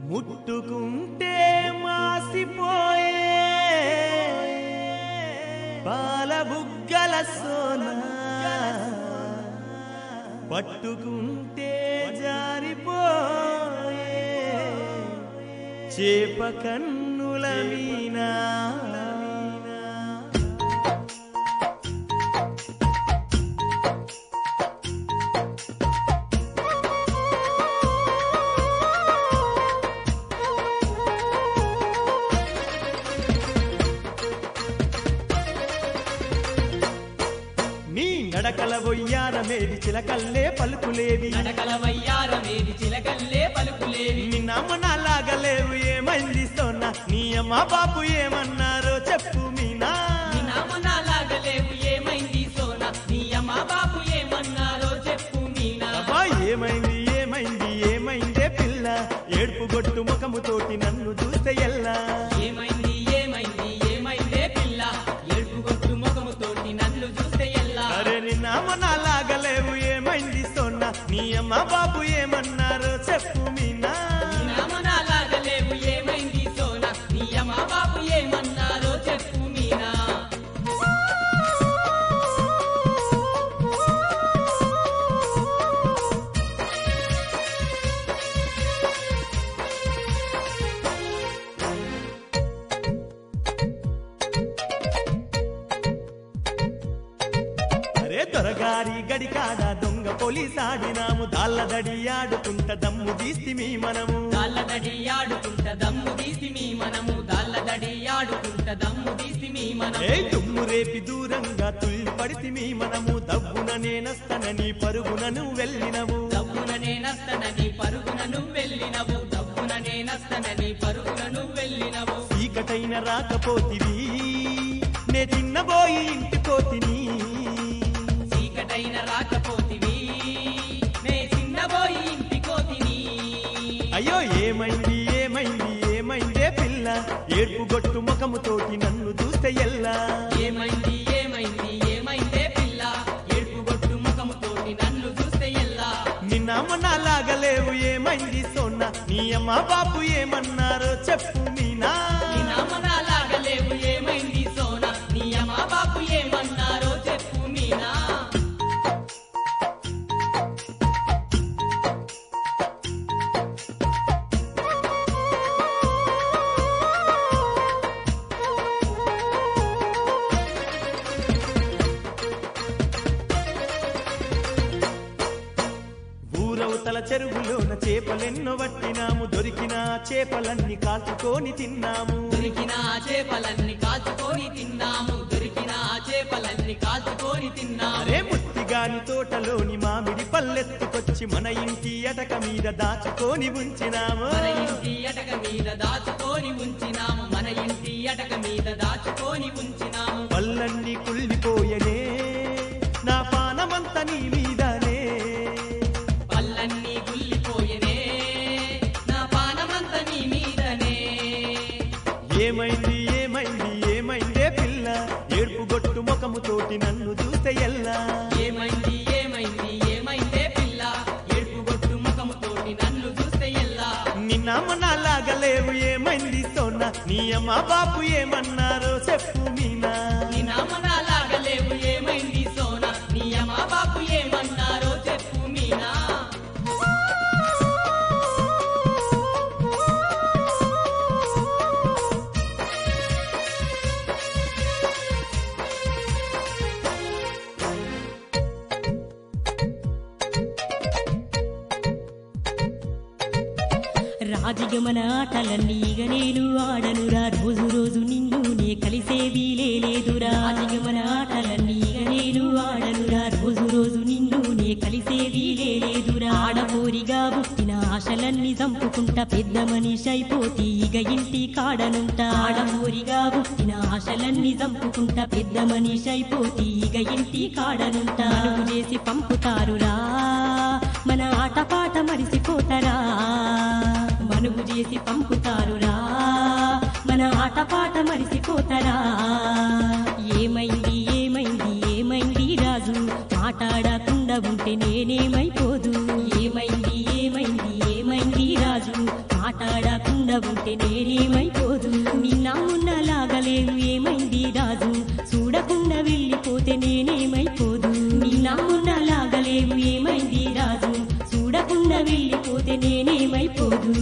ముట్టుకుంటే మాసిపోయే పాల బుగ్గల సోన పట్టుకుంటే జారిపోయే చేప కన్నుల మీనా నడకల వయ్యారమేది చిలకల్లే పలుకులేవి నడకల వయ్యారమేది చిలకల్లే పలుకులేవి నిన్నమ్మనాలాగలేవు ఏమైంది సోనా నీ అమ్మ బాపు ఏమన్నారో చెప్పు మీనా నిన్నమ్మనాలాగలేవు ఏమైంది సోనా నీ అమ్మ బాపు ఏమన్నారో చెప్పు మీనా అబ్బా ఏమైంది ఏమైంది ఏమైందే పిల్ల ఏడుపు గొట్టు ముఖముతోటి నన్ను చూస్తే ఎల్లా ఏమైంది ఏమైంది ఏమైందే పిల్ల ఏడుపు గొట్టు ముఖముతోటి నన్ను చూస్తే ఎల్లా అరే నిన్నమ్మనాలాగలేవు ఏమైంది సోనా నీ అమ్మ బాపు ఏమన్నారో చెప్పు మీనా నిన్నమ్మనాలాగలేవు ఏమైంది సోనా నీ అమ్మ బాపు ఏమన్నారో చెప్పు మీనా దొరగారి గడికాడ దొంగ పోలీసాడినాము దాళ్ళదడి ఆడుకుంట దమ్ము తీస్తిమి మనము దాళ్ళదడి ఆడుకుంట దమ్ము తీసిమి మనము దాళ్ళదడి ఆడుకుంట దమ్ము తీసిమి మనము ఏ దుమ్ము రేపి దూరంగా తుల్లి పడితిమి మనము దబ్బున నేనస్తనని పరుగునను వెళ్ళినవు దబ్బున నేనస్తనని పరుగునను వెళ్ళినవు దబ్బున నేనస్తనని పరుగునను వెళ్ళినవు చీకటైన రాకపోతివి నే తిన్నబోయి ఇంటిపోతిని చీకటైన రాకపోతివి నే చిన్నబోయి ఇంటికోతిని అయ్యో ఏమైంది ఏమైంది ఏమైందే పిల్ల ఏడుపు గొట్టు ముఖముతోటి నన్ను చూస్తే ఎల్లా ఏమైంది ఏమైంది ఏమైందే పిల్ల ఏడుపు గొట్టు ముఖముతోటి నన్ను చూస్తే ఎల్లా నిన్నమ్మనాలాగలేవు ఏమైంది సోనా నీ అమ్మ బాపు ఏమన్నారో చెప్పు మీనా నిన్నమ్మనాలాగలేవు ఏమైంది సోనా నీ అమ్మ బాపు ఏమన్నారో చెప్పు మీనా ఊరవతల చెరువులోన చేపలెన్నో పట్టినాము దొరికిన చేపలన్నీ కాల్చుకొని తిన్నాము దొరికిన చేపలన్నీ కాల్చుకొని తిన్నాము దొరికిన చేపలన్నీ కాల్చుకొని తిన్నాము అరే ముత్తిగాని తోటలోని మామిడి పల్లెత్తుకొచ్చి మన ఇంటి అటక మీద దాచుకొని ఉంచినాము మన ఇంటి అటక మీద దాచుకొని ఉంచినాము మన ఇంటి అటక మీద దాచుకొని ఉంచినాము పళ్ళన్నీ కుళ్ళిపోయనే నా పానమంత నీ మీదనే పళ్ళన్నీ గుల్లిపోయనే నా పానమంత నీ మీదనే ఏమైంది ఏమైంది ఏమైందే పిల్ల ఏడుపు గొట్టు ముఖముతోటి నన్ను చూస్తే ఎల్లా ఏమైంది ఏమైంది ఏమైందే పిల్ల ఏడుపు గొట్టు ముఖముతోటి నన్ను చూస్తే ఎల్లా నిన్నమ్మనాలాగలేవు ఏమైంది సోనా నీ అమ్మ బాపు ఏమన్నారో చెప్పు మీనా నిన్నమ్మనాలాగలేవు ఏమైంది సోనా నీ అమ్మ బాపు ఏమన్నారో చెప్పు మీనా రాజగమన ఆటలన్నీ ఇక నేను ఆడనురా రోజు రోజు నిన్ను నే కలిసేవి లేదురా రాజగమన ఆటలన్నీ ఇక నేను ఆడనురా రోజు రోజు నిన్ను నే కలిసేవి లేదురా ఆడపోరిగా పుట్టిన ఆశలన్నీ చంపుకుంటా పెద్ద మనిషి అయిపోతి ఇక ఇంటి కాడనుంటా ఆడపోరిగా పుట్టిన ఆశలన్నీ చంపుకుంటా పెద్ద మనిషి అయిపోతి ఇక ఇంటి కాడనుంటా అలుగు చేసి పంపుతారురా మన ఆటపాట మరిసిపోతారా మనుగు చేసి పంపుతారురా మన ఆటపాట మరిసిపోతారా ఏమైంది ఏమైంది ఏమైంది రాజు మాట్లాడకుండా ఉంటే నేనేమైపోదు ఏమైంది ఏమైంది ఏమైంది రాజు రాజు మాట్లాడకుండా ఉంటే నేనేమైపోదు నిన్న మొన్నలాగలేవు ఏమైంది రాజు చూడకుండా వెళ్ళిపోతే నేనేమైపోదు నిన్న మొన్నలాగలేవు ఏమైంది రాజు చూడకుండా వెళ్ళిపోతే నేనేమైపోదు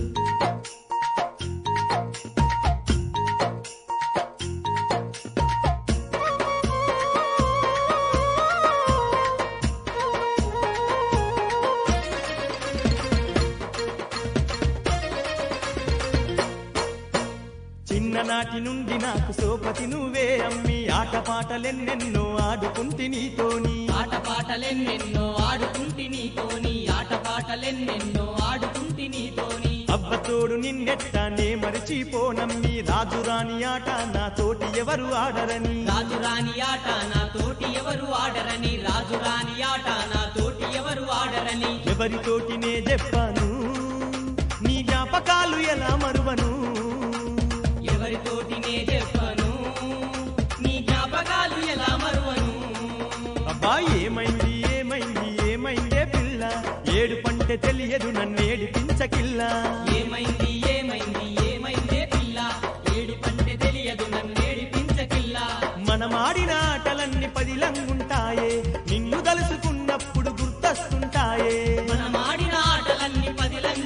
చిన్ననాటి నుండి నాకు సోపతి నువ్వే అమ్మి ఆటపాటలెన్నెన్నో ఆడుకుంటి నీతోని ఆటపాటలెన్నెన్నో ఆడుకుంటి నీతోని ఆటపాటలెన్నెన్నో ఆడుకుంటి నీతోని అబ్బతోడు నిన్నెట్టానే మరిచిపోనమ్మి రాజురాని ఆట నా తోటి ఎవరు ఆడరని రాజురాని ఆట నా తోటి ఎవరు ఆడరని రాజురాని ఆట నా తోటి ఎవరు ఆడరని ఎవరితోటినే చెప్పాను నీ జ్ఞాపకాలు ఎలా మరువను ఎవరితోటినే చెప్పను నీ జ్ఞాపకాలు ఎలా మరువను అబ్బా ఏమైంది ఏమైంది ఏమైందే పిల్ల ఏడు పంటే తెలియదు నన్నేడిపించకిల్లా ఏమైంది ఏమైంది ఏమైందే పిల్ల ఏడు పంటే తెలియదు నన్నేడిపించకిల్లా మనమాడిన ఆటలన్నీ పదిలంగుంటాయే నిన్ను తలుసుకున్నప్పుడు గుర్తొస్తుంటాయే మనమాడిన ఆటలన్నీ పదిలంగుంటాయే